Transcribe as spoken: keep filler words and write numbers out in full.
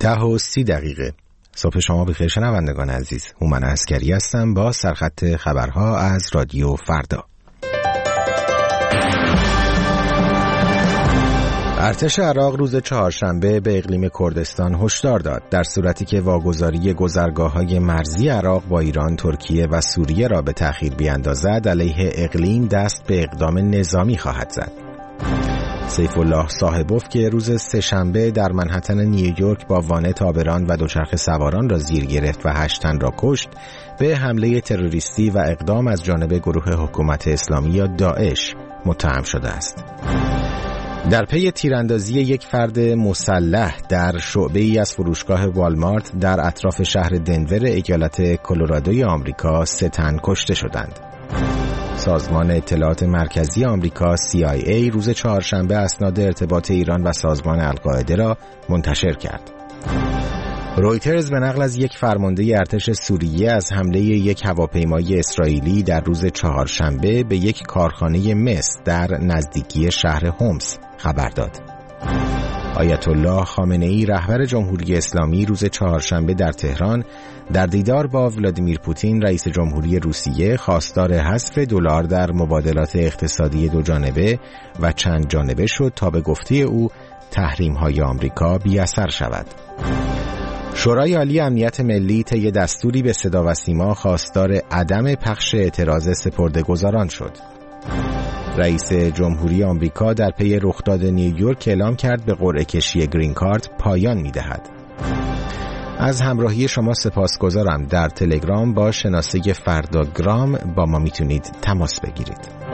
ده و سی دقیقه. صبح شما بخیر شنوندگان عزیز. هومن عسکری هستم با سرخط خبرها از رادیو فردا. ارتش عراق روز چهارشنبه به اقلیم کردستان هشدار داد در صورتی که واگذاری گذرگاه‌های مرزی عراق با ایران، ترکیه و سوریه را به تأخیر بیاندازد، علیه اقلیم دست به اقدام نظامی خواهد زد. سیف الله صاحبوف که روز سه‌شنبه در منهتن نیویورک با وانت تابران و دوچرخه سواران را زیر گرفت و هشت تن را کشت، به حمله تروریستی و اقدام از جانب گروه حکومت اسلامی یا داعش متهم شده است. در پی تیراندازی یک فرد مسلح در شعبه‌ای از فروشگاه والمارت در اطراف شهر دنور ایالت کلرادوی آمریکا، سه تن کشته شدند. سازمان اطلاعات مرکزی آمریکا سی آی ای روز چهارشنبه اسناد ارتباط ایران و سازمان القاعده را منتشر کرد. رویترز به نقل از یک فرمانده ارتش سوریه از حمله یک هواپیمای اسرائیلی در روز چهارشنبه به یک کارخانه مس در نزدیکی شهر حمص خبر داد. آیت الله خامنه ای رهبر جمهوری اسلامی روز چهارشنبه در تهران در دیدار با ولادیمیر پوتین رئیس جمهوری روسیه خواستار حذف دلار در مبادلات اقتصادی دو جانبه و چند جانبه شد تا به گفته او تحریم‌های آمریکا بی‌اثر شود. شورای عالی امنیت ملی طی دستوری به صدا و سیما خواستار عدم پخش اعتراض سپرده‌گذاران شد. رئیس جمهوری آمریکا در پی رخداد نیویورک اعلام کرد به قرعه کشی گرین کارت پایان می‌دهد. از همراهی شما سپاسگزارم. در تلگرام با شناسه فرداگرام با ما میتونید تماس بگیرید.